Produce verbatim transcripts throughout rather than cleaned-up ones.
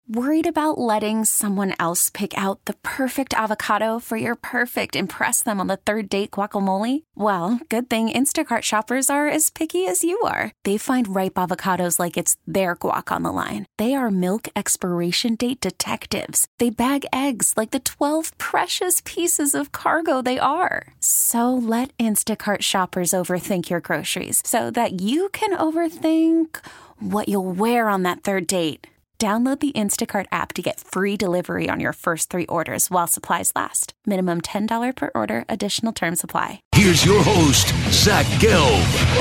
Worried about letting someone else pick out the perfect avocado for your perfect impress them on the third date guacamole? Well, good thing Instacart shoppers are as picky as you are. They find ripe avocados like it's their guac on the line. They are milk expiration date detectives. They bag eggs like the twelve precious pieces of cargo they are. So let Instacart shoppers overthink your groceries so that you can overthink what you'll wear on that third date. Download the Instacart app to get free delivery on your first three orders while supplies last. Minimum ten dollars per order. Additional terms apply. Here's your host, Zach Gelb.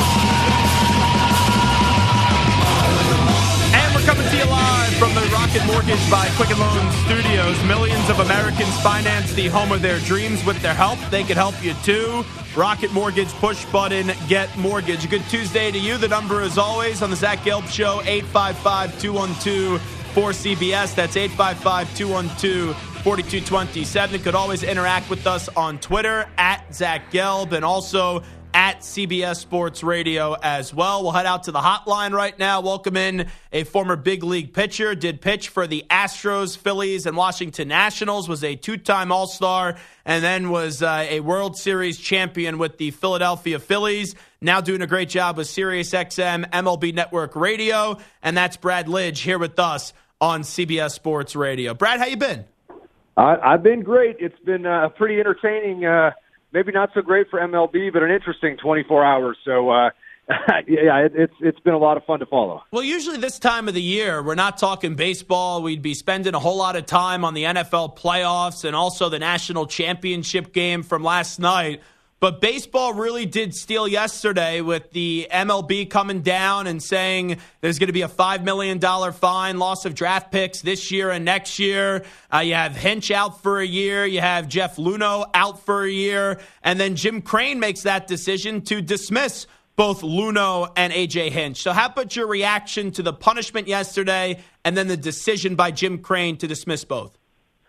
And we're coming to you live from the Rocket Mortgage by Quicken Loans Studios. Millions of Americans finance the home of their dreams with their help. They could help you too. Rocket Mortgage, push button, get mortgage. Good Tuesday to you. The number is always on the Zach Gelb Show, eight five five, two one two, four C B S. That's eight five five, two one two, four two two seven. You could always interact with us on Twitter, at Zach Gelb, and also at C B S Sports Radio as well. We'll head out to the hotline right now. Welcome in a former big league pitcher. Did pitch for the Astros, Phillies, and Washington Nationals. Was a two-time All-Star, and then was uh, a World Series champion with the Philadelphia Phillies. Now doing a great job with SiriusXM, M L B Network Radio, and that's Brad Lidge here with us on C B S Sports Radio. Brad, how you been? Uh, I've been great. It's been uh, pretty entertaining. Uh, maybe not so great for M L B, but an interesting twenty-four hours. So, uh, yeah, it, it's it's been a lot of fun to follow. Well, usually this time of the year, we're not talking baseball. We'd be spending a whole lot of time on the N F L playoffs and also the national championship game from last night. But baseball really did steal yesterday with the M L B coming down and saying there's going to be a five million dollars fine, loss of draft picks this year and next year. Uh, you have Hinch out for a year. You have Jeff Luhnow out for a year. And then Jim Crane makes that decision to dismiss both Luhnow and A J Hinch. So how about your reaction to the punishment yesterday and then the decision by Jim Crane to dismiss both?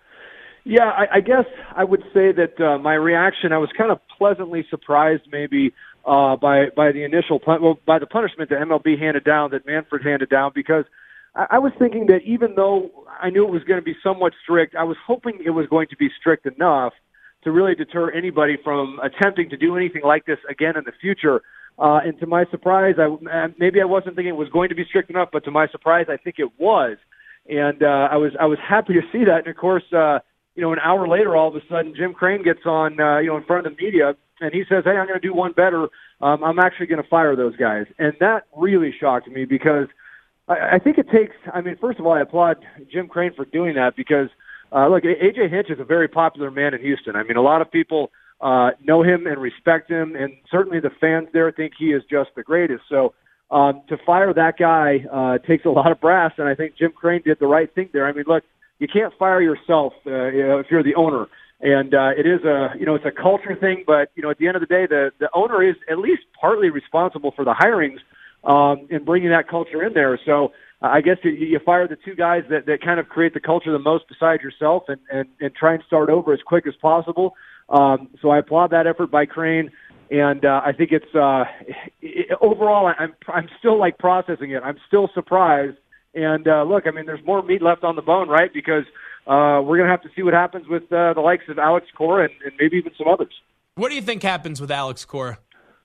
Yeah, I, I guess I would say that uh, my reaction, I was kind of pleasantly surprised maybe uh, by by the initial, pun- well, by the punishment that M L B handed down, that Manfred handed down, because I, I was thinking that even though I knew it was going to be somewhat strict, I was hoping it was going to be strict enough to really deter anybody from attempting to do anything like this again in the future. Uh, and to my surprise, I, maybe I wasn't thinking it was going to be strict enough, but to my surprise, I think it was. And uh, I was I was happy to see that. And, of course, uh, you know, an hour later, all of a sudden, Jim Crane gets on, uh, you know, in front of the media, and he says, hey, I'm going to do one better. Um, I'm actually going to fire those guys. And that really shocked me because I, I think it takes, I mean, first of all, I applaud Jim Crane for doing that because, uh, look, A J Hinch is a very popular man in Houston. I mean, a lot of people uh, know him and respect him, and certainly the fans there think he is just the greatest. So um, to fire that guy uh, takes a lot of brass, and I think Jim Crane did the right thing there. I mean, look, you can't fire yourself uh, you know, if you're the owner. And uh, it is a, you know, it's a culture thing, but, you know, at the end of the day, the, the owner is at least partly responsible for the hirings um, and bringing that culture in there. So uh, I guess you, you fire the two guys that, that kind of create the culture the most besides yourself and, and, and try and start over as quick as possible. Um, so I applaud that effort by Crane. And uh, I think it's uh, it, overall, I'm I'm still like processing it. I'm still surprised. And uh, look, I mean, there's more meat left on the bone, right? Because uh, we're going to have to see what happens with uh, the likes of Alex Cora and, and maybe even some others. What do you think happens with Alex Cora?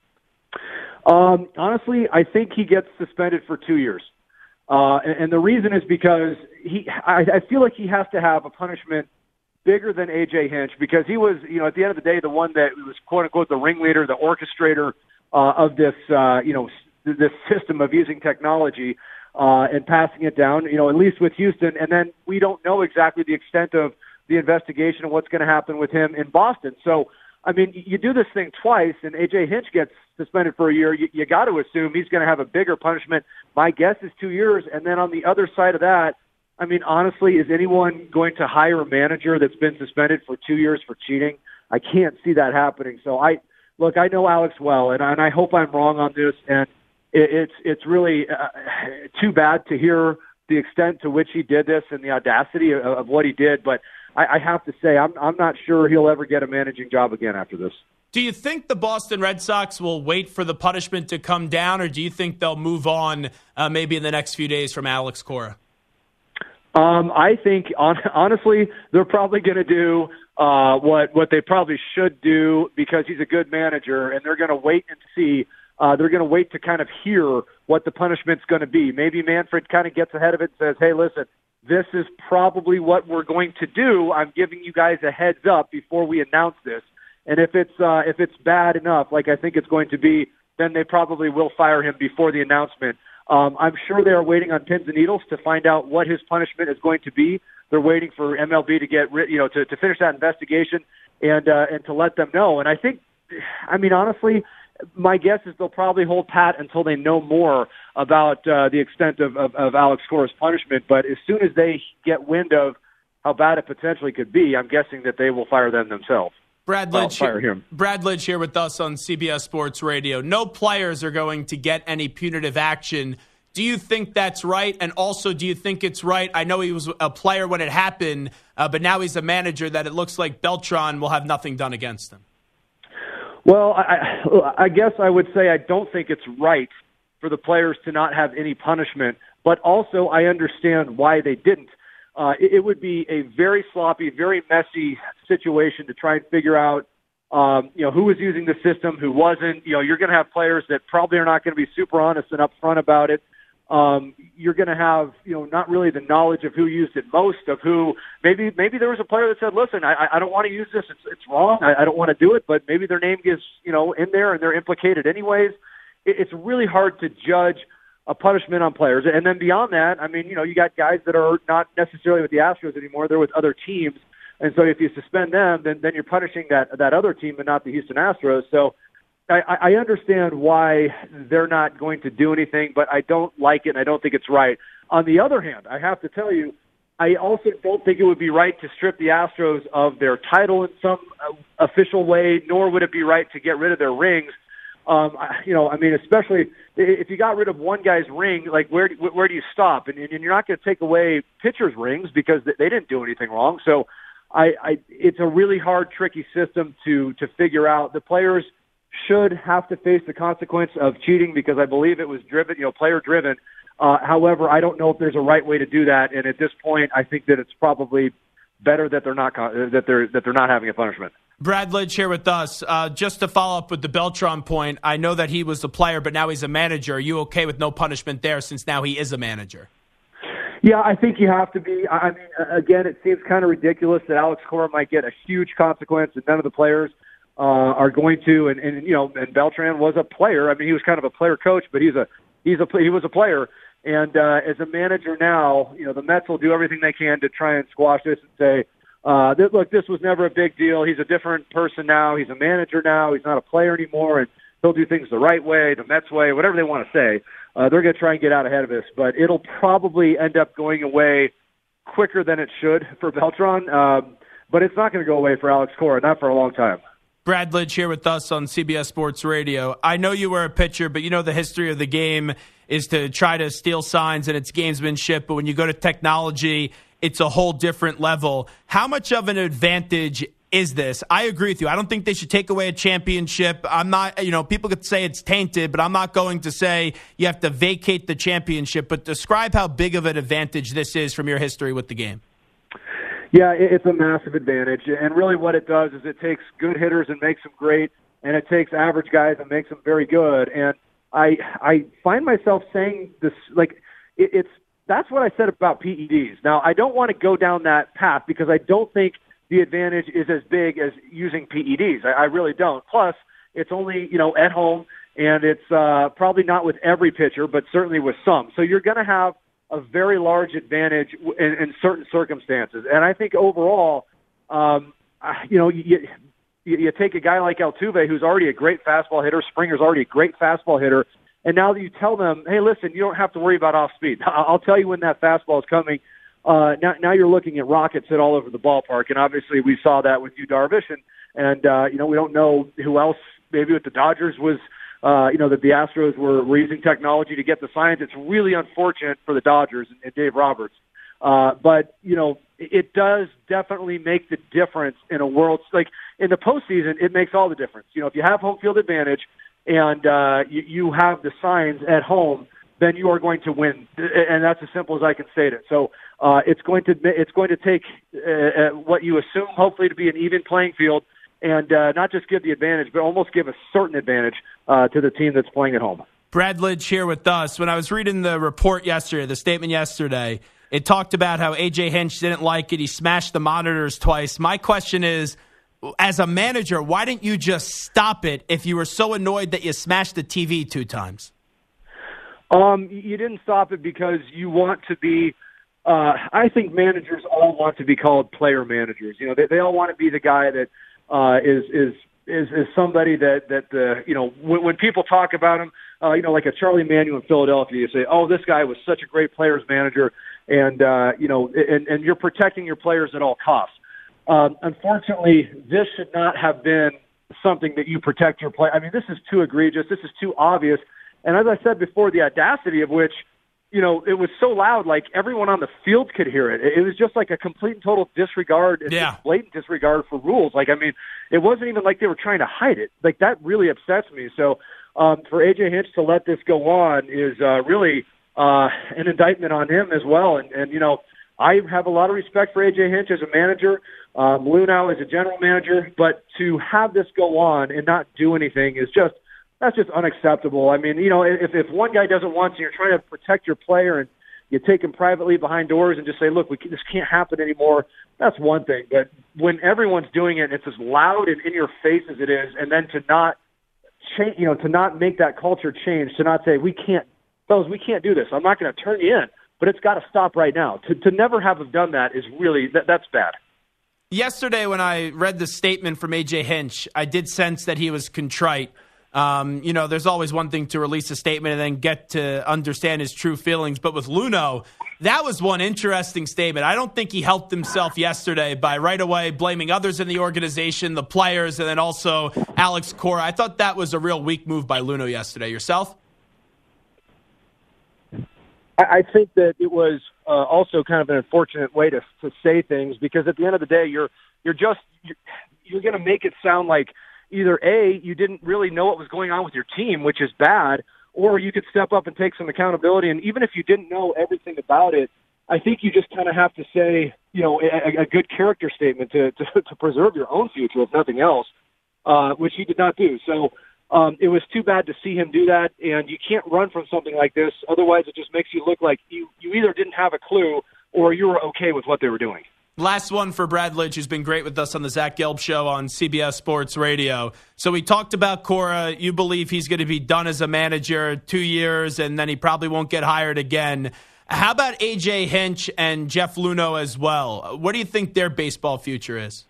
Um, honestly, I think he gets suspended for two years. Uh, and, and the reason is because he, I, I feel like he has to have a punishment bigger than A J Hinch because he was, you know, at the end of the day, the one that was, quote unquote, the ringleader, the orchestrator uh, of this, uh, you know, this system of using technology. Uh, and passing it down, you know, at least with Houston. And then we don't know exactly the extent of the investigation and what's going to happen with him in Boston. So, I mean, you do this thing twice, and A J Hinch gets suspended for a year. You, you got to assume he's going to have a bigger punishment. My guess is two years. And then on the other side of that, I mean, honestly, is anyone going to hire a manager that's been suspended for two years for cheating? I can't see that happening. So, I look, I know Alex well, and, and I hope I'm wrong on this. And It's it's really uh, too bad to hear the extent to which he did this and the audacity of, of what he did. But I, I have to say, I'm I'm not sure he'll ever get a managing job again after this. Do you think the Boston Red Sox will wait for the punishment to come down, or do you think they'll move on uh, maybe in the next few days from Alex Cora? Um, I think, on, honestly, they're probably going to do uh, what what they probably should do because he's a good manager, and they're going to wait and see. Uh, they're going to wait to kind of hear what the punishment's going to be. Maybe Manfred kind of gets ahead of it and says, hey, listen, this is probably what we're going to do. I'm giving you guys a heads up before we announce this. And if it's uh, if it's bad enough, like I think it's going to be, then they probably will fire him before the announcement. Um, I'm sure they are waiting on pins and needles to find out what his punishment is going to be. They're waiting for M L B to get, you know, to, to finish that investigation and uh, and to let them know. And I think, I mean, honestly, my guess is they'll probably hold pat until they know more about uh, the extent of, of, of Alex Cora's punishment. But as soon as they get wind of how bad it potentially could be, I'm guessing that they will fire them themselves. Brad Lidge, here, Brad Lidge here with us on C B S Sports Radio. No players are going to get any punitive action. Do you think that's right? And also, do you think it's right? I know he was a player when it happened, uh, but now he's a manager that it looks like Beltran will have nothing done against him. Well, I, I guess I would say I don't think it's right for the players to not have any punishment, but also I understand why they didn't. Uh, it, it would be a very sloppy, very messy situation to try and figure out, um, you know, who was using the system, who wasn't. You know, you're going to have players that probably are not going to be super honest and upfront about it. Um, you're going to have, you know, not really the knowledge of who used it most, of who maybe maybe there was a player that said, listen, I, I don't want to use this. It's, it's wrong. I, I don't want to do it. But maybe their name is, you know, in there and they're implicated anyways. It, it's really hard to judge a punishment on players. And then beyond that, I mean, you know, you got guys that are not necessarily with the Astros anymore. They're with other teams. And so if you suspend them, then, then you're punishing that, that other team and not the Houston Astros. So I, I understand why they're not going to do anything, but I don't like it and I don't think it's right. On the other hand, I have to tell you, I also don't think it would be right to strip the Astros of their title in some uh, official way, nor would it be right to get rid of their rings. Um, you know, I mean, especially if you got rid of one guy's ring, like where where do you stop? And, and you're not going to take away pitchers' rings because they didn't do anything wrong. So, I, I it's a really hard, tricky system to to figure out. The players should have to face the consequence of cheating because I believe it was driven, you know, player driven. Uh, however, I don't know if there's a right way to do that. And at this point, I think that it's probably better that they're not that they're that they're not having a punishment. Brad Lidge here with us. Uh, just to follow up with the Beltran point, I know that he was a player, but now he's a manager. Are you okay with no punishment there since now he is a manager? Yeah, I think you have to be. I mean, again, it seems kind of ridiculous that Alex Cora might get a huge consequence and none of the players uh, are going to. And, and you know, and Beltran was a player. I mean, he was kind of a player coach, but he's a he's a he was a player. And uh, as a manager now, you know, the Mets will do everything they can to try and squash this and say, Uh, th- look, this was never a big deal. He's a different person now. He's a manager now. He's not a player anymore, and he'll do things the right way, the Mets way, whatever they want to say. Uh, they're going to try and get out ahead of this, but it'll probably end up going away quicker than it should for Beltran, um, but it's not going to go away for Alex Cora, not for a long time. Brad Lidge here with us on C B S Sports Radio. I know you were a pitcher, but you know the history of the game is to try to steal signs and it's gamesmanship, but when you go to technology, it's a whole different level. How much of an advantage is this? I agree with you. I don't think they should take away a championship. I'm not, you know, people could say it's tainted, but I'm not going to say you have to vacate the championship. But describe how big of an advantage this is from your history with the game. Yeah, it's a massive advantage. And really what it does is it takes good hitters and makes them great, and it takes average guys and makes them very good. And I I find myself saying this, like, it, it's, that's what I said about P E Ds. Now, I don't want to go down that path because I don't think the advantage is as big as using P E Ds. I, I really don't. Plus, it's only, you know, at home, and it's uh, probably not with every pitcher, but certainly with some. So you're going to have a very large advantage in, in certain circumstances. And I think overall, um, you know, you, you, you take a guy like Altuve, who's already a great fastball hitter. Springer's already a great fastball hitter. And now that you tell them, hey, listen, you don't have to worry about off speed. I'll tell you when that fastball is coming. Uh, now, now you're looking at rockets hit all over the ballpark, and obviously we saw that with Yu Darvish, and, and uh, you know, we don't know who else maybe with the Dodgers was, uh, you know, that the Astros were, were using technology to get the science. It's really unfortunate for the Dodgers and, and Dave Roberts. Uh, but, you know, it does definitely make the difference in a world, like in the postseason, it makes all the difference. You know, if you have home field advantage, and uh, you, you have the signs at home, then you are going to win, and that's as simple as I can say it. So uh, it's going to it's going to take uh, what you assume, hopefully, to be an even playing field, and uh, not just give the advantage, but almost give a certain advantage uh, to the team that's playing at home. Brad Lidge here with us. When I was reading the report yesterday, the statement yesterday, it talked about how A J Hinch didn't like it. He smashed the monitors twice. My question is, as a manager, why didn't you just stop it if you were so annoyed that you smashed the T V two times? Um, you didn't stop it because you want to be, uh, I think managers all want to be called player managers. You know, they, they all want to be the guy that uh, is, is, is, is somebody that, that uh, you know, when, when people talk about him, uh, you know, like a Charlie Manuel in Philadelphia, you say, oh, this guy was such a great players manager, and, uh, you know, and, and you're protecting your players at all costs. Um, unfortunately, this should not have been something that you protect your play. I mean, this is too egregious. This is too obvious. And as I said before, the audacity of which, you know, it was so loud, like everyone on the field could hear it. It was just like a complete and total disregard, and yeah. blatant disregard for rules. Like, I mean, it wasn't even like they were trying to hide it. Like, that really upsets me. So um, for A J Hinch to let this go on is uh, really uh, an indictment on him as well. And, and, you know, I have a lot of respect for A J Hinch as a manager, um, Luhnow as a general manager, but to have this go on and not do anything is just, that's just unacceptable. I mean, you know, if, if one guy doesn't want to, you're trying to protect your player and you take him privately behind doors and just say, look, we can, this can't happen anymore, that's one thing. But when everyone's doing it, and it's as loud and in your face as it is, and then to not change, you know, to not make that culture change, to not say, we can't, fellas, we can't do this. I'm not going to turn you in, but it's got to stop right now. To, to never have done that is really, that, that's bad. Yesterday when I read the statement from A J Hinch, I did sense that he was contrite. Um, you know, there's always one thing to release a statement and then get to understand his true feelings. But with Luhnow, that was one interesting statement. I don't think he helped himself yesterday by right away blaming others in the organization, the players, and then also Alex Cora. I thought that was a real weak move by Luhnow yesterday. Yourself? I think that it was uh, also kind of an unfortunate way to, to say things, because at the end of the day, you're you're just you're, you're going to make it sound like either A, you didn't really know what was going on with your team, which is bad, or you could step up and take some accountability. And even if you didn't know everything about it, I think you just kind of have to say, you know, a, a good character statement to, to, to preserve your own future, if nothing else, uh, which he did not do. So um, it was too bad to see him do that, and you can't run from something like this. Otherwise, it just makes you look like you, you either didn't have a clue or you were okay with what they were doing. Last one for Brad Lidge, who's been great with us on the Zach Gelb Show on C B S Sports Radio. So we talked about Cora. You believe he's going to be done as a manager two years, and then he probably won't get hired again. How about A J Hinch and Jeff Luhnow as well? What do you think their baseball future is?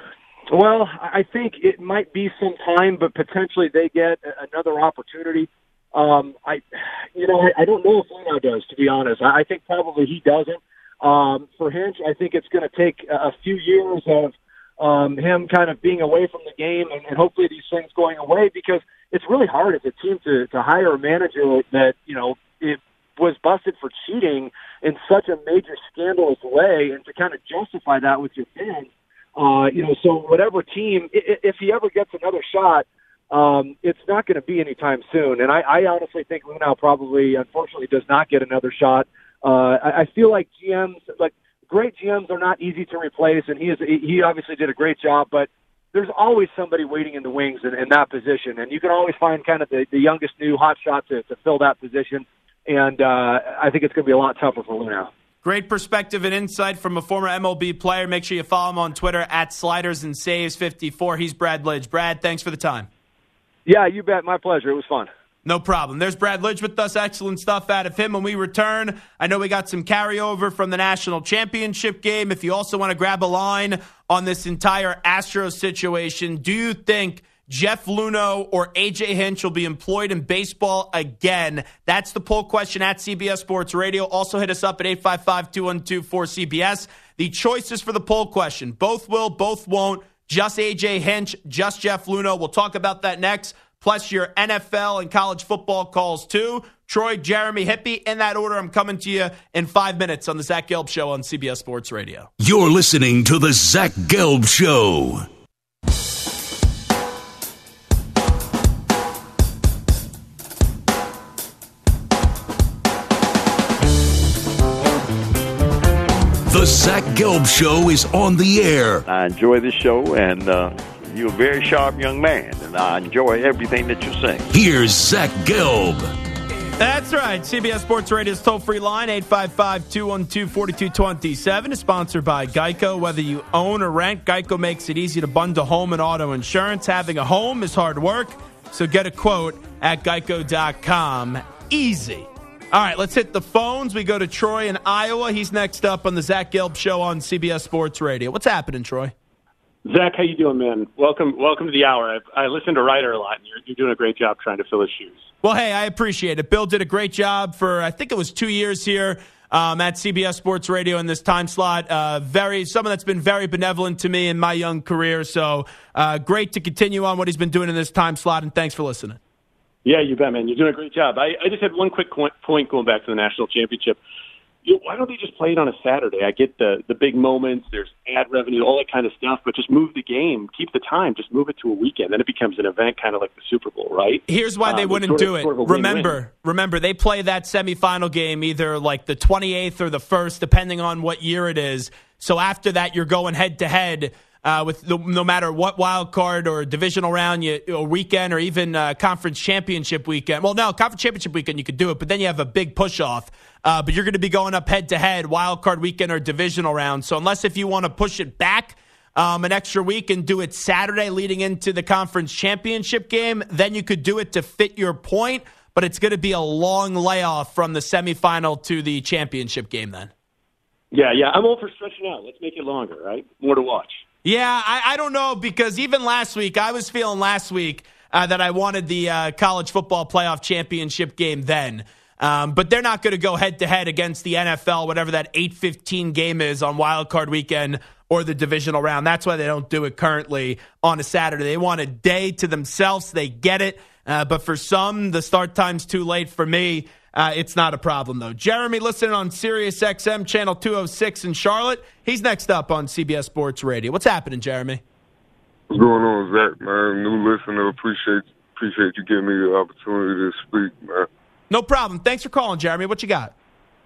Well, I think it might be some time, but potentially they get another opportunity. Um, I, you know, I, I don't know if Luhnow does, to be honest. I think probably he doesn't. Um, for Hinch, I think it's going to take a few years of um, him kind of being away from the game, and, and hopefully these things going away, because it's really hard as a team to, to hire a manager that, you know, it was busted for cheating in such a major scandalous way, and to kind of justify that with your fans. Uh, you know, so whatever team, if he ever gets another shot, um, it's not going to be anytime soon. And I, I honestly think Luhnow probably, unfortunately, does not get another shot. Uh, I, I feel like G Ms, like great G Ms, are not easy to replace, and he is he obviously did a great job. But there's always somebody waiting in the wings in, in that position, and you can always find kind of the, the youngest new hot shot to, to fill that position. And uh, I think it's going to be a lot tougher for Luhnow. Great perspective and insight from a former M L B player. Make sure you follow him on Twitter at Sliders and Saves fifty-four. He's Brad Lidge. Brad, thanks for the time. Yeah, you bet. My pleasure. It was fun. No problem. There's Brad Lidge with us. Excellent stuff out of him. When we return, I know we got some carryover from the national championship game. If you also want to grab a line on this entire Astros situation, do you think Jeff Luhnow or A J Hinch will be employed in baseball again? That's the poll question at C B S Sports Radio. Also hit us up at eight five five, two one two, four C B S. The choices for the poll question: both will, both won't, just A J Hinch, just Jeff Luhnow. We'll talk about that next. Plus your N F L and college football calls too. Troy, Jeremy, Hippie, in that order. I'm coming to you in five minutes on the Zach Gelb Show on C B S Sports Radio. You're listening to the Zach Gelb Show. Zach Gelb Show is on the air. I enjoy this show, and uh, you're a very sharp young man, and I enjoy everything that you sing. Here's Zach Gelb. That's right. C B S Sports Radio's toll-free line, eight five five, two one two, four two two seven, is sponsored by Geico. Whether you own or rent, Geico makes it easy to bundle home and auto insurance. Having a home is hard work, so get a quote at geico dot com. Easy. All right, let's hit the phones. We go to Troy in Iowa. He's next up on the Zach Gelb Show on C B S Sports Radio. What's happening, Troy? Zach, how you doing, man? Welcome welcome to the hour. I, I listen to Ryder a lot, and you're, you're doing a great job trying to fill his shoes. Well, hey, I appreciate it. Bill did a great job for, I think it was two years here um, at C B S Sports Radio in this time slot. Uh, very someone that's been very benevolent to me in my young career. So uh, great to continue on what he's been doing in this time slot, and thanks for listening. Yeah, you bet, man. You're doing a great job. I, I just had one quick point going back to the national championship. You know, why don't they just play it on a Saturday? I get the the big moments, there's ad revenue, all that kind of stuff, but just move the game, keep the time, just move it to a weekend. Then it becomes an event kind of like the Super Bowl, right? Here's why they um, wouldn't sort do of, it. Sort of remember, remember, they play that semifinal game either like the twenty-eighth or the first, depending on what year it is. So after that, you're going head-to-head uh, with the, no matter what wild card or divisional round, you, or weekend, or even uh, conference championship weekend. Well, no, conference championship weekend, you could do it, but then you have a big push-off. Uh, but you're going to be going up head-to-head, wild card weekend or divisional round. So unless if you want to push it back um, an extra week and do it Saturday leading into the conference championship game, then you could do it to fit your point. But it's going to be a long layoff from the semifinal to the championship game then. Yeah, yeah. I'm all for stretching out. Let's make it longer, right? More to watch. Yeah, I, I don't know, because even last week, I was feeling last week uh, that I wanted the uh, college football playoff championship game then. Um, but they're not going to go head-to-head against the N F L, whatever that eight fifteen game is on Wild Card Weekend or the divisional round. That's why they don't do it currently on a Saturday. They want a day to themselves. They get it. Uh, but for some, the start time's too late. For me, uh, it's not a problem, though. Jeremy, listening on Sirius X M, Channel two oh six in Charlotte. He's next up on C B S Sports Radio. What's happening, Jeremy? What's going on, Zach, man? New listener. Appreciate, appreciate you giving me the opportunity to speak, man. No problem. Thanks for calling, Jeremy. What you got?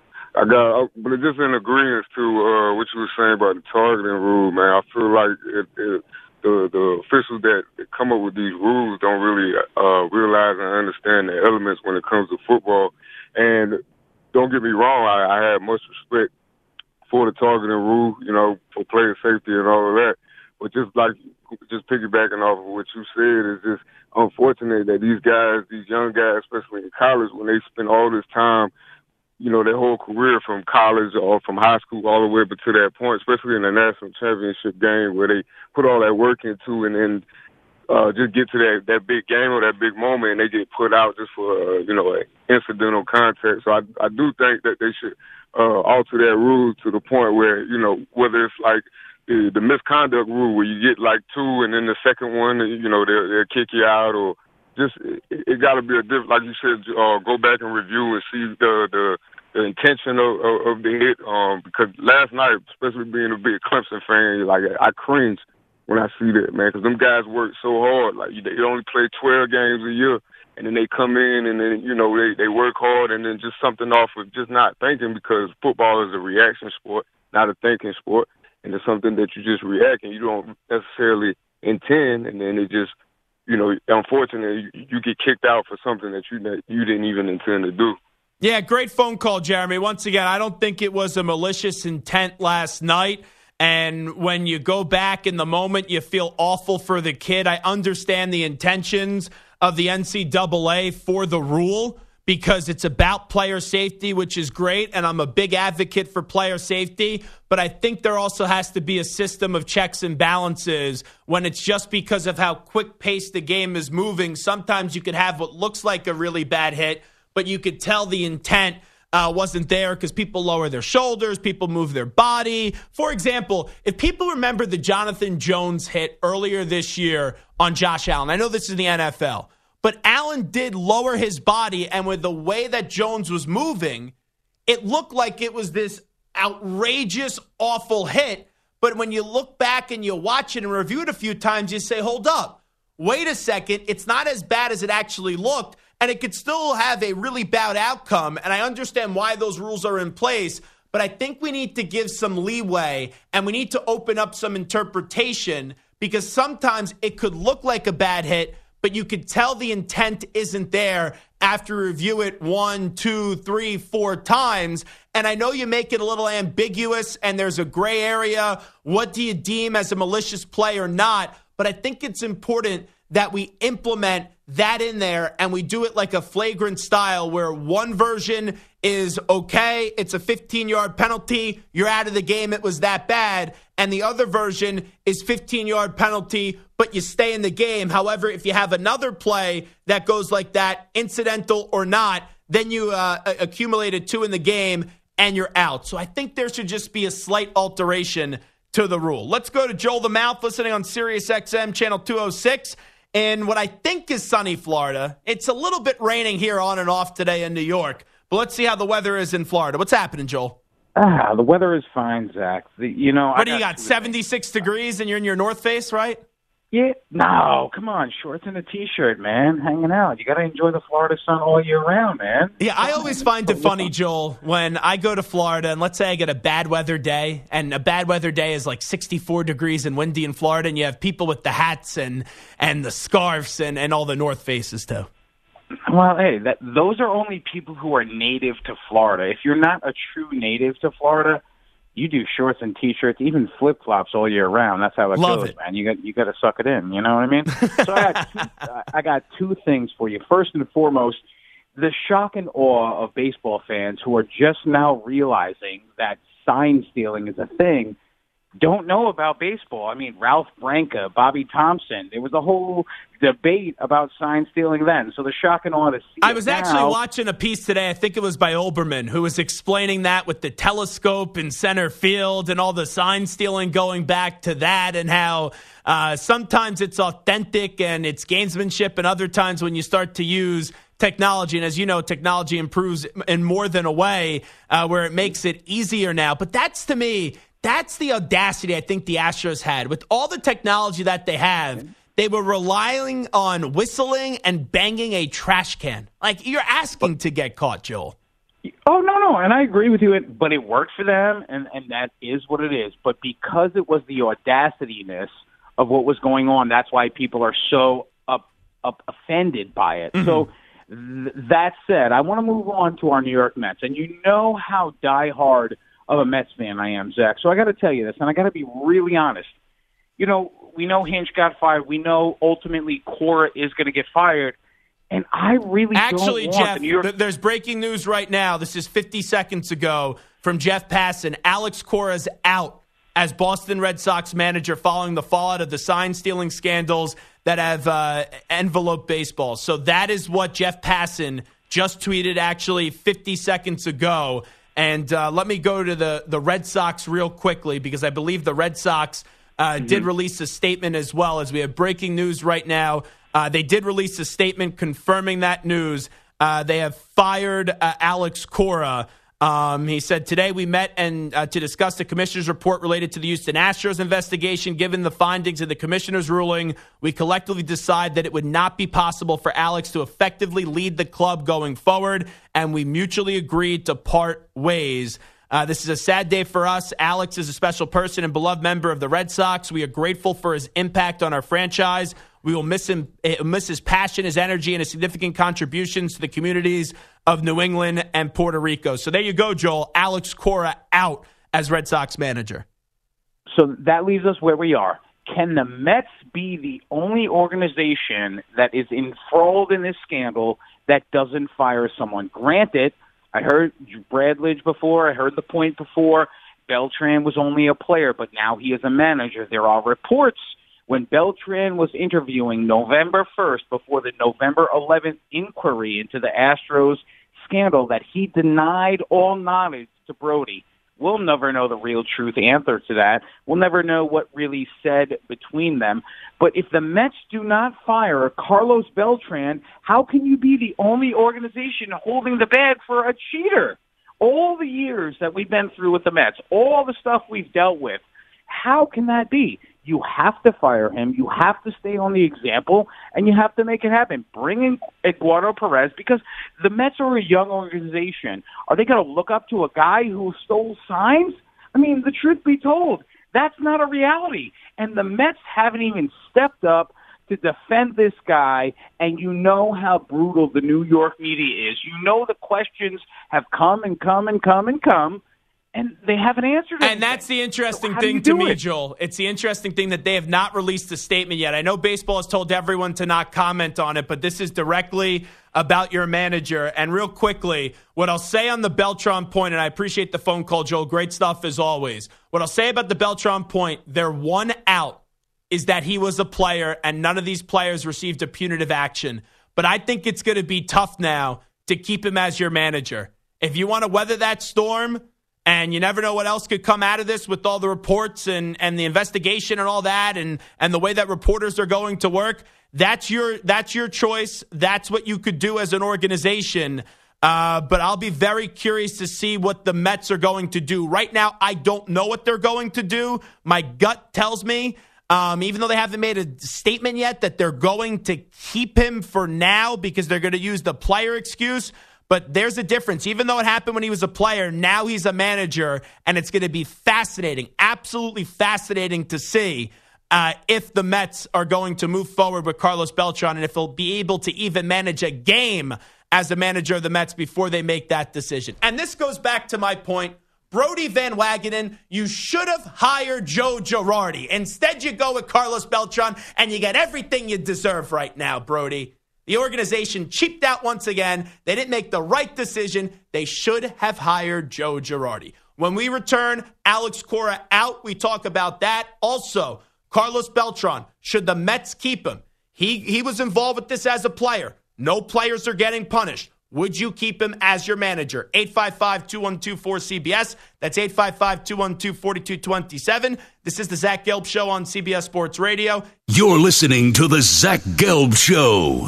I got, but just in agreement to uh, what you were saying about the targeting rule, man. I feel like it, it, the the officials that come up with these rules don't really uh, realize and understand the elements when it comes to football. And don't get me wrong, I, I have much respect for the targeting rule, you know, for player safety and all of that. But just like just piggybacking off of what you said, is just unfortunate that these guys, these young guys, especially in college, when they spend all this time, you know, their whole career from college or from high school all the way up to that point, especially in the national championship game where they put all that work into and then uh, just get to that, that big game or that big moment and they get put out just for, uh, you know, an incidental contact. So I, I do think that they should uh, alter that rule to the point where, you know, whether it's like the, the misconduct rule where you get like two and then the second one, you know, they'll, they'll kick you out, or just it, it got to be a different, like you said, uh, go back and review and see the, the, the intention of, of, of the hit. Um, because last night, especially being a big Clemson fan, like I cringe when I see that, man, because them guys work so hard. Like they only play twelve games a year, and then they come in and then, you know, they, they work hard and then just something off of just not thinking, because football is a reaction sport, not a thinking sport. And it's something that you just react and you don't necessarily intend, and then it just, you know, unfortunately, you get kicked out for something that you you didn't even intend to do. Yeah, great phone call, Jeremy. Once again, I don't think it was a malicious intent last night. And when you go back in the moment, you feel awful for the kid. I understand the intentions of the N C double A for the rule, because it's about player safety, which is great, and I'm a big advocate for player safety. But I think there also has to be a system of checks and balances when it's just because of how quick-paced the game is moving. Sometimes you could have what looks like a really bad hit, but you could tell the intent uh, wasn't there because people lower their shoulders, people move their body. For example, if people remember the Jonathan Jones hit earlier this year on Josh Allen, I know this is the N F L, but Allen did lower his body, and with the way that Jones was moving, it looked like it was this outrageous, awful hit. But when you look back and you watch it and review it a few times, you say, hold up, wait a second, it's not as bad as it actually looked, and it could still have a really bad outcome. And I understand why those rules are in place, but I think we need to give some leeway and we need to open up some interpretation because sometimes it could look like a bad hit, but you could tell the intent isn't there after you review it one, two, three, four times. And I know you make it a little ambiguous and there's a gray area. What do you deem as a malicious play or not? But I think it's important that we implement that in there and we do it like a flagrant style where one version is okay, it's a fifteen-yard penalty, you're out of the game, it was that bad. And the other version is fifteen-yard penalty, but you stay in the game. However, if you have another play that goes like that, incidental or not, then you uh, accumulated two in the game and you're out. So I think there should just be a slight alteration to the rule. Let's go to Joel the Mouth, listening on Sirius X M channel two oh six. In what I think is sunny Florida. It's a little bit raining here on and off today in New York. But let's see how the weather is in Florida. What's happening, Joel? Ah, the weather is fine, Zach. The, you know, what I do you got, seventy-six degrees and you're in your North Face, right? Yeah, no, come on, shorts and a T-shirt, man, hanging out. You got to enjoy the Florida sun all year round, man. Yeah, I always find it funny, Joel, when I go to Florida and let's say I get a bad weather day, and a bad weather day is like sixty-four degrees and windy in Florida, and you have people with the hats and and the scarves and, and all the North Faces, too. Well, hey, that, those are only people who are native to Florida. If you're not a true native to Florida, you do shorts and T-shirts, even flip-flops all year round. That's how it Love goes, it. man. You got you got to suck it in. You know what I mean? So I got, two, I got two things for you. First and foremost, the shock and awe of baseball fans who are just now realizing that sign stealing is a thing don't know about baseball. I mean, Ralph Branca, Bobby Thompson, there was a whole debate about sign stealing then. So the shock and awe to see I was it actually now, watching a piece today, I think it was by Olbermann, who was explaining that with the telescope in center field and all the sign stealing going back to that and how uh, sometimes it's authentic and it's gamesmanship and other times when you start to use technology, and as you know, technology improves in more than a way uh, where it makes it easier now. But that's, to me, that's the audacity I think the Astros had. With all the technology that they have, they were relying on whistling and banging a trash can. Like, you're asking to get caught, Joel. Oh, no, no, and I agree with you, but it worked for them, and, and that is what it is. But because it was the audacityness of what was going on, that's why people are so up, up offended by it. Mm-hmm. So th- that said, I want to move on to our New York Mets. And you know how diehard of a Mets fan I am, Zach. So I got to tell you this, and I got to be really honest. You know, we know Hinch got fired. We know ultimately Cora is going to get fired. And I really Actually, don't want Jeff, the New York- th- there's breaking news right now. This is fifty seconds ago from Jeff Passan. Alex Cora's out as Boston Red Sox manager following the fallout of the sign-stealing scandals that have uh, enveloped baseball. So that is what Jeff Passan just tweeted actually fifty seconds ago. And uh, let me go to the, the Red Sox real quickly because I believe the Red Sox uh, mm-hmm. did release a statement as well, as we have breaking news right now. Uh, they did release a statement confirming that news. Uh, they have fired uh, Alex Cora. Um, he said, today we met and uh, to discuss the commissioner's report related to the Houston Astros investigation. Given the findings of the commissioner's ruling, we collectively decide that it would not be possible for Alex to effectively lead the club going forward, and we mutually agreed to part ways. Uh, this is a sad day for us. Alex is a special person and beloved member of the Red Sox. We are grateful for his impact on our franchise. We will miss him, miss his passion, his energy, and his significant contributions to the communities of New England and Puerto Rico. So there you go, Joel. Alex Cora out as Red Sox manager. So that leaves us where we are. Can the Mets be the only organization that is enthralled in this scandal that doesn't fire someone? Granted, I heard Brad Lidge before. I heard the point before. Beltran was only a player, but now he is a manager. There are reports when Beltran was interviewing November first before the November eleventh inquiry into the Astros scandal that he denied all knowledge to Brody. We'll never know the real truth answer to that. We'll never know what really said between them. But if the Mets do not fire Carlos Beltran, how can you be the only organization holding the bag for a cheater? All the years that we've been through with the Mets, all the stuff we've dealt with, how can that be? You have to fire him. You have to stay on the example, and you have to make it happen. Bring in Eduardo Perez, because the Mets are a young organization. Are they going to look up to a guy who stole signs? I mean, the truth be told, that's not a reality. And the Mets haven't even stepped up to defend this guy, and you know how brutal the New York media is. You know the questions have come and come and come and come, and they haven't answered anything. And that's the interesting so thing to me, it? Joel. It's the interesting thing that they have not released a statement yet. I know baseball has told everyone to not comment on it, but this is directly about your manager. And real quickly, what I'll say on the Beltran point, and I appreciate the phone call, Joel. Great stuff as always. What I'll say about the Beltran point, their one out is that he was a player and none of these players received a punitive action. But I think it's going to be tough now to keep him as your manager. If you want to weather that storm, and you never know what else could come out of this with all the reports and, and the investigation and all that and, and the way that reporters are going to work, that's your that's your choice. That's what you could do as an organization. Uh, but I'll be very curious to see what the Mets are going to do. Right now, I don't know what they're going to do. My gut tells me, um, even though they haven't made a statement yet, that they're going to keep him for now because they're going to use the player excuse. But there's a difference. Even though it happened when he was a player, now he's a manager, and it's going to be fascinating, absolutely fascinating to see uh, if the Mets are going to move forward with Carlos Beltran and if he'll be able to even manage a game as a manager of the Mets before they make that decision. And this goes back to my point. Brodie Van Wagenen, you should have hired Joe Girardi. Instead, you go with Carlos Beltran, and you get everything you deserve right now, Brodie. The organization cheaped out once again. They didn't make the right decision. They should have hired Joe Girardi. When we return, Alex Cora out. We talk about that. Also, Carlos Beltran, should the Mets keep him? He, he was involved with this as a player. No players are getting punished. Would you keep him as your manager? eight five five, two one two, four C B S. That's eight five five, two one two, four two two seven. This is the Zach Gelb Show on C B S Sports Radio. You're listening to the Zach Gelb Show.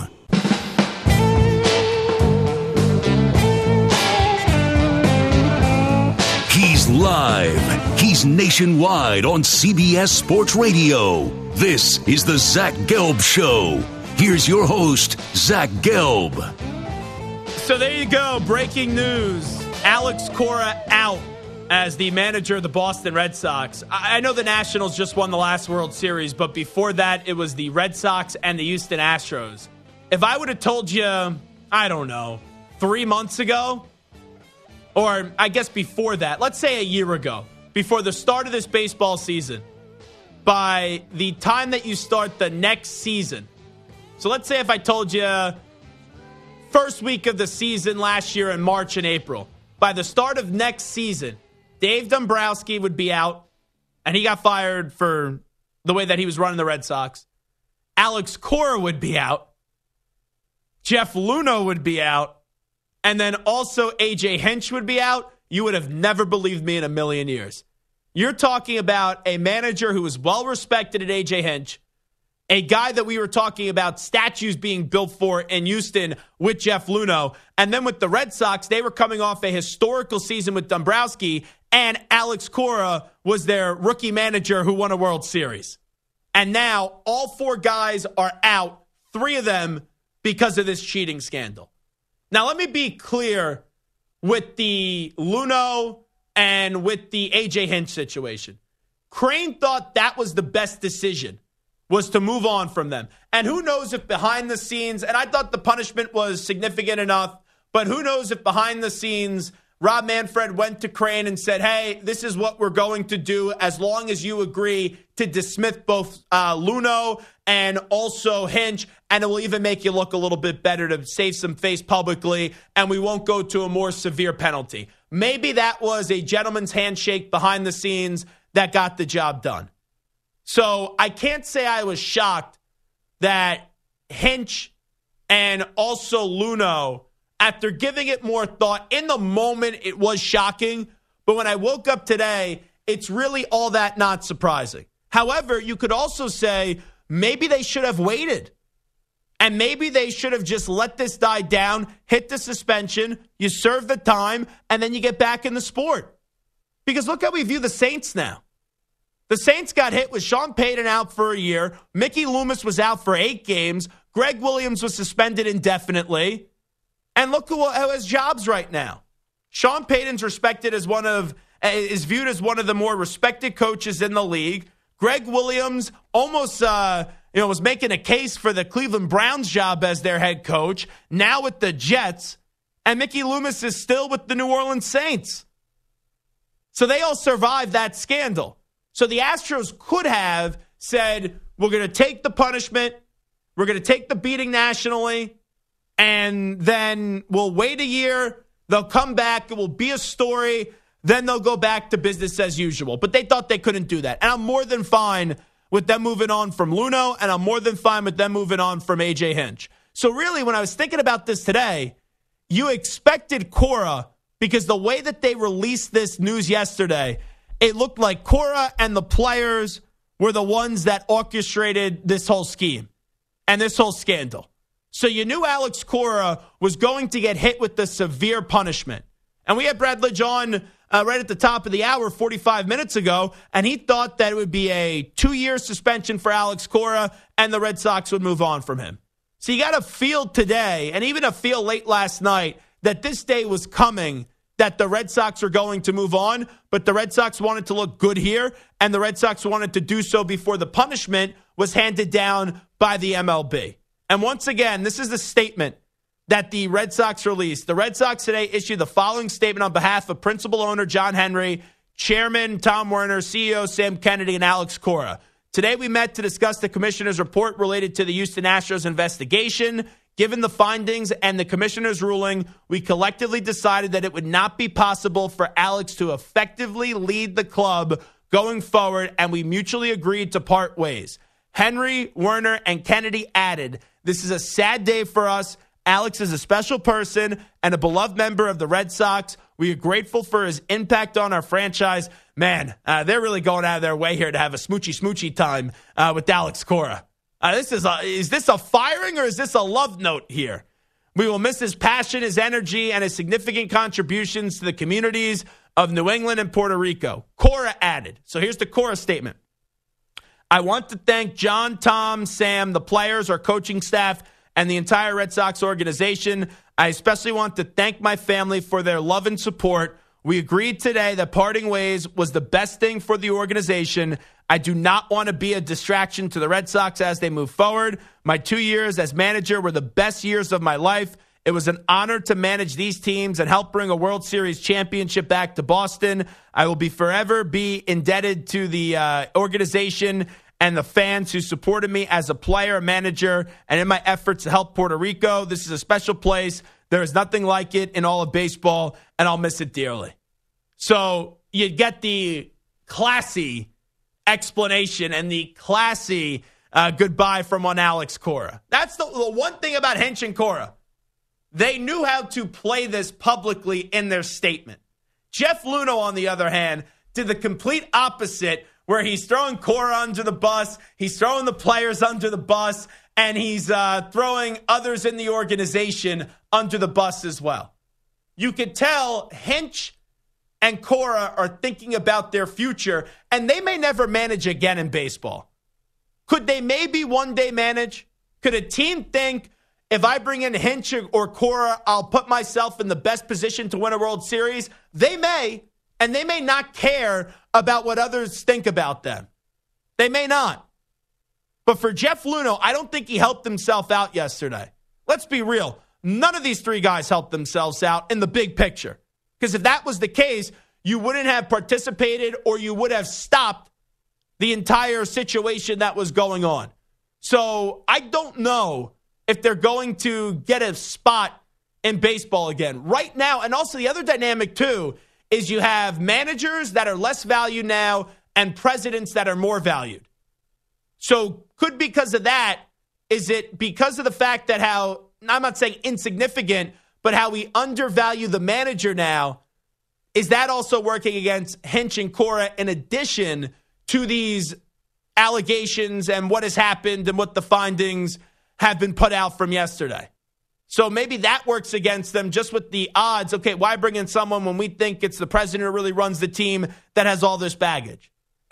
He's live. He's nationwide on C B S Sports Radio. This is the Zach Gelb Show. Here's your host, Zach Gelb. So there you go. Breaking news. Alex Cora out as the manager of the Boston Red Sox. I know the Nationals just won the last World Series, but before that, it was the Red Sox and the Houston Astros. If I would have told you, I don't know, three months ago, or I guess before that, let's say a year ago, before the start of this baseball season, by the time that you start the next season, so let's say if I told you first week of the season last year in March and April, by the start of next season, Dave Dombrowski would be out, and he got fired for the way that he was running the Red Sox. Alex Cora would be out. Jeff Luhnow would be out. And then also A J Hinch would be out. You would have never believed me in a million years. You're talking about a manager who was well-respected at A J Hinch, a guy that we were talking about statues being built for in Houston with Jeff Luhnow. And then with the Red Sox, they were coming off a historical season with Dombrowski, and Alex Cora was their rookie manager who won a World Series. And now all four guys are out, three of them because of this cheating scandal. Now, let me be clear with the Luhnow and with the A J Hinch situation. Crane thought that was the best decision, was to move on from them. And who knows if behind the scenes, and I thought the punishment was significant enough, but who knows if behind the scenes, Rob Manfred went to Crane and said, hey, this is what we're going to do as long as you agree to dismiss both uh, Luhnow and also Hinch, and it will even make you look a little bit better to save some face publicly, and we won't go to a more severe penalty. Maybe that was a gentleman's handshake behind the scenes that got the job done. So I can't say I was shocked that Hinch and also Luhnow, after giving it more thought, in the moment it was shocking, but when I woke up today, it's really all that not surprising. However, you could also say maybe they should have waited. And maybe they should have just let this die down, hit the suspension, you serve the time, and then you get back in the sport. Because look how we view the Saints now. The Saints got hit with Sean Payton out for a year. Mickey Loomis was out for eight games. Greg Williams was suspended indefinitely. And look who has jobs right now. Sean Payton's respected as one of, is viewed as one of the more respected coaches in the league. Greg Williams almost, uh, you know, was making a case for the Cleveland Browns job as their head coach. Now with the Jets. And Mickey Loomis is still with the New Orleans Saints. So they all survived that scandal. So the Astros could have said, we're going to take the punishment, we're going to take the beating nationally, and then we'll wait a year, they'll come back, it will be a story, then they'll go back to business as usual. But they thought they couldn't do that. And I'm more than fine with them moving on from Luno, and I'm more than fine with them moving on from A J Hinch. So really, when I was thinking about this today, you expected Cora, because the way that they released this news yesterday, it looked like Cora and the players were the ones that orchestrated this whole scheme and this whole scandal. So you knew Alex Cora was going to get hit with the severe punishment. And we had Brad Lidge on uh, right at the top of the hour forty-five minutes ago, and he thought that it would be a two-year suspension for Alex Cora and the Red Sox would move on from him. So you got a feel today, and even a feel late last night, that this day was coming, that the Red Sox are going to move on, but the Red Sox wanted to look good here, and the Red Sox wanted to do so before the punishment was handed down by the M L B. And once again, this is the statement that the Red Sox released. The Red Sox today issued the following statement on behalf of principal owner John Henry, chairman Tom Werner, C E O Sam Kennedy, and Alex Cora. Today we met to discuss the commissioner's report related to the Houston Astros investigation. Given the findings and the commissioner's ruling, we collectively decided that it would not be possible for Alex to effectively lead the club going forward, and we mutually agreed to part ways. Henry, Werner, and Kennedy added, "This is a sad day for us. Alex is a special person and a beloved member of the Red Sox. We are grateful for his impact on our franchise." Man, uh, they're really going out of their way here to have a smoochy-smoochy time uh, with Alex Cora. Uh, this is a, is this a firing or is this a love note here? We will miss his passion, his energy, and his significant contributions to the communities of New England and Puerto Rico. Cora added. So here's the Cora statement. "I want to thank John, Tom, Sam, the players, our coaching staff, and the entire Red Sox organization. I especially want to thank my family for their love and support. We agreed today that parting ways was the best thing for the organization. I do not want to be a distraction to the Red Sox as they move forward. My two years as manager were the best years of my life. It was an honor to manage these teams and help bring a World Series championship back to Boston. I will be forever be indebted to the uh, organization and the fans who supported me as a player, a manager, and in my efforts to help Puerto Rico. This is a special place. There is nothing like it in all of baseball, and I'll miss it dearly." So you get the classy explanation and the classy uh, goodbye from one Alex Cora. That's the, the one thing about Hinch and Cora. They knew how to play this publicly in their statement. Jeff Luhnow, on the other hand, did the complete opposite, where he's throwing Cora under the bus, he's throwing the players under the bus, and he's uh, throwing others in the organization under the bus as well. You could tell Hinch and Cora are thinking about their future, and they may never manage again in baseball. Could they maybe one day manage? Could a team think, if I bring in Hinch or Cora, I'll put myself in the best position to win a World Series? They may, and they may not care about what others think about them. They may not. But for Jeff Luhnow, I don't think he helped himself out yesterday. Let's be real. None of these three guys helped themselves out in the big picture. Because if that was the case, you wouldn't have participated or you would have stopped the entire situation that was going on. So I don't know if they're going to get a spot in baseball again. Right now, and also the other dynamic too, is you have managers that are less valued now and presidents that are more valued. So could because of that, is it because of the fact that how, I'm not saying insignificant, but how we undervalue the manager now, is that also working against Hinch and Cora in addition to these allegations and what has happened and what the findings have been put out from yesterday? So maybe that works against them just with the odds. Okay, why bring in someone when we think it's the president who really runs the team that has all this baggage?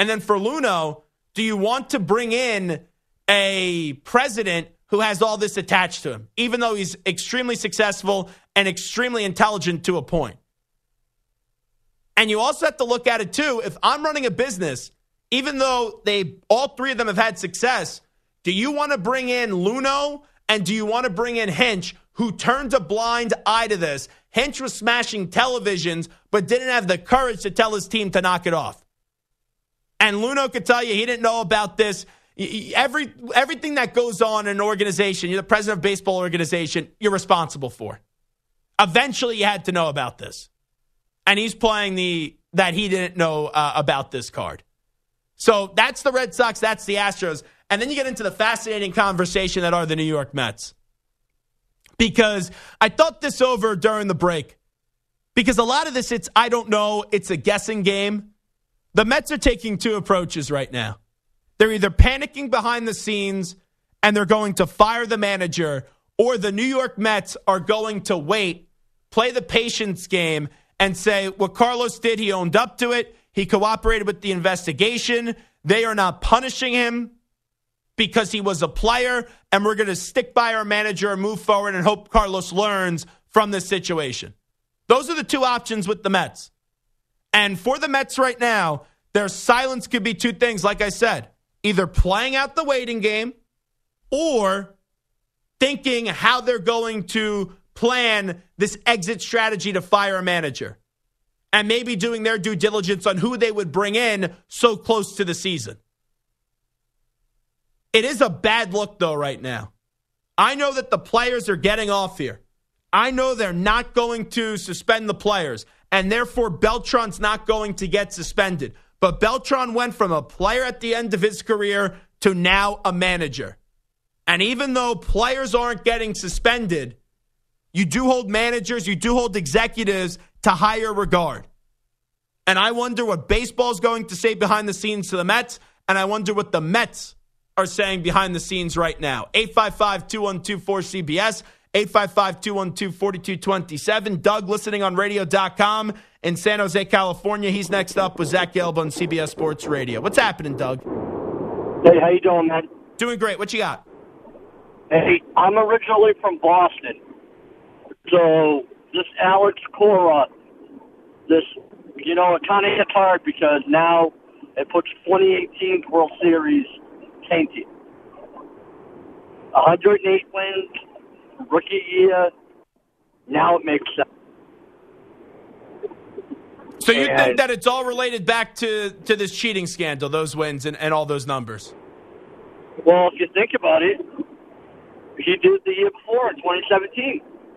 And then for Luhnow, do you want to bring in a president who has all this attached to him, even though he's extremely successful and extremely intelligent to a point? And you also have to look at it, too. If I'm running a business, even though they all three of them have had success, do you want to bring in Luhnow and do you want to bring in Hinch, who turned a blind eye to this? Hinch was smashing televisions, but didn't have the courage to tell his team to knock it off. And Luhnow could tell you he didn't know about this. Every Everything that goes on in an organization, you're the president of a baseball organization, you're responsible for. Eventually, you had to know about this. And he's playing the that he didn't know uh, about this card. So that's the Red Sox, that's the Astros. And then you get into the fascinating conversation that are the New York Mets. Because I thought this over during the break. Because a lot of this, it's, I don't know, it's a guessing game. The Mets are taking two approaches right now. They're either panicking behind the scenes and they're going to fire the manager, or the New York Mets are going to wait, play the patience game, and say what Carlos did, he owned up to it. He cooperated with the investigation. They are not punishing him because he was a player, and we're going to stick by our manager and move forward and hope Carlos learns from this situation. Those are the two options with the Mets. And for the Mets right now, their silence could be two things, like I said. Either playing out the waiting game or thinking how they're going to plan this exit strategy to fire a manager. And maybe doing their due diligence on who they would bring in so close to the season. It is a bad look, though, right now. I know that the players are getting off here. I know they're not going to suspend the players, and therefore Beltran's not going to get suspended. But Beltran went from a player at the end of his career to now a manager. And even though players aren't getting suspended, you do hold managers, you do hold executives to higher regard. And I wonder what baseball's going to say behind the scenes to the Mets, and I wonder what the Mets are saying behind the scenes right now. eight five five, two one two, four C B S, eight five five, two one two, four two two seven. Doug listening on radio dot com in San Jose, California. He's next up with Zach Gelb on C B S Sports Radio. What's happening, Doug? Hey, how you doing, man? Doing great. What you got? Hey, I'm originally from Boston. So this Alex Cora, this, you know, it kind of hits hard because now it puts twenty eighteen World Series tainted. one hundred eight wins, rookie year. Now it makes sense. So you and, think that it's all related back to, to this cheating scandal, those wins and, and all those numbers? Well, if you think about it, he did the year before in twenty seventeen.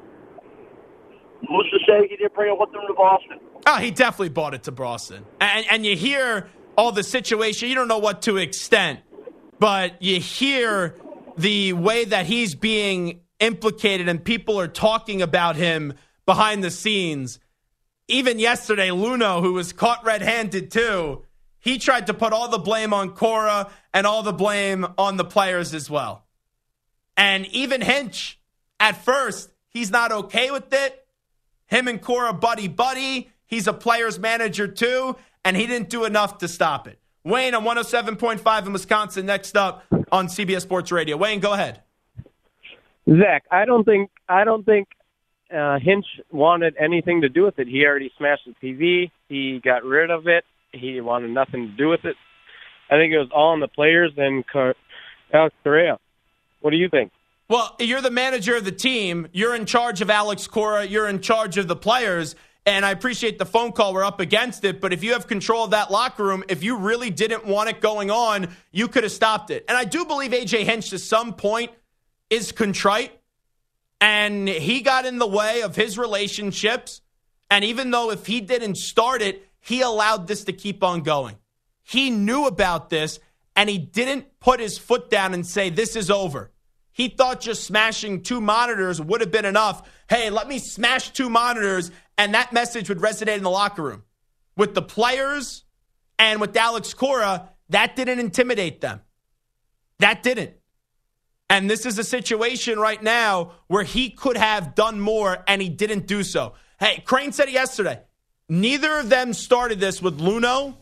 Who's to say he didn't bring it with him to Boston? Oh, he definitely bought it to Boston. And, and you hear all the situation. You don't know what to extent, but you hear the way that he's being implicated and people are talking about him behind the scenes. Even yesterday, Luhnow, who was caught red-handed too, he tried to put all the blame on Cora and all the blame on the players as well. And even Hinch, at first, he's not okay with it. Him and Cora buddy-buddy. He's a player's manager too, and he didn't do enough to stop it. Wayne on one oh seven point five in Wisconsin, next up on C B S Sports Radio. Wayne, go ahead. Zach, I don't think I don't think uh, Hinch wanted anything to do with it. He already smashed the T V. He got rid of it. He wanted nothing to do with it. I think it was all on the players and Car- Alex Correa. What do you think? Well, you're the manager of the team. You're in charge of Alex Cora. You're in charge of the players. And I appreciate the phone call. We're up against it. But if you have control of that locker room, if you really didn't want it going on, you could have stopped it. And I do believe A J Hinch to some point is contrite. And he got in the way of his relationships. And even though if he didn't start it, he allowed this to keep on going. He knew about this, and he didn't put his foot down and say, this is over. He thought just smashing two monitors would have been enough. Hey, let me smash two monitors, and that message would resonate in the locker room. With the players and with Alex Cora, that didn't intimidate them. That didn't. And this is a situation right now where he could have done more, and he didn't do so. Hey, Crane said it yesterday. Neither of them started this with Luhnow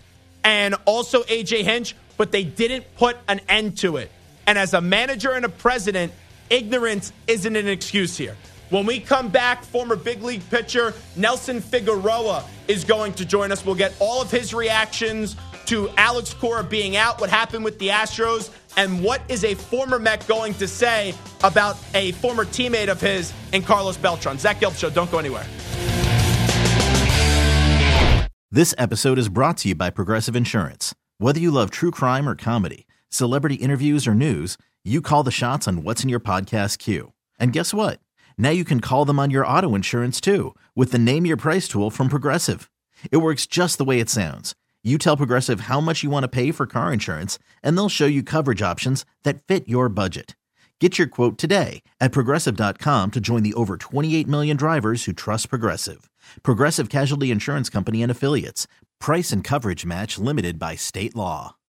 and also A J Hinch, but they didn't put an end to it. And as a manager and a president, ignorance isn't an excuse here. When we come back, former big league pitcher Nelson Figueroa is going to join us. We'll get all of his reactions to Alex Cora being out, what happened with the Astros, and what is a former Met going to say about a former teammate of his in Carlos Beltran. Zach Gelb Show, don't go anywhere. This episode is brought to you by Progressive Insurance. Whether you love true crime or comedy, celebrity interviews or news, you call the shots on what's in your podcast queue. And guess what? Now you can call them on your auto insurance too with the Name Your Price tool from Progressive. It works just the way it sounds. You tell Progressive how much you want to pay for car insurance, and they'll show you coverage options that fit your budget. Get your quote today at Progressive dot com to join the over twenty-eight million drivers who trust Progressive. Progressive Casualty Insurance Company and Affiliates. Price and coverage match limited by state law.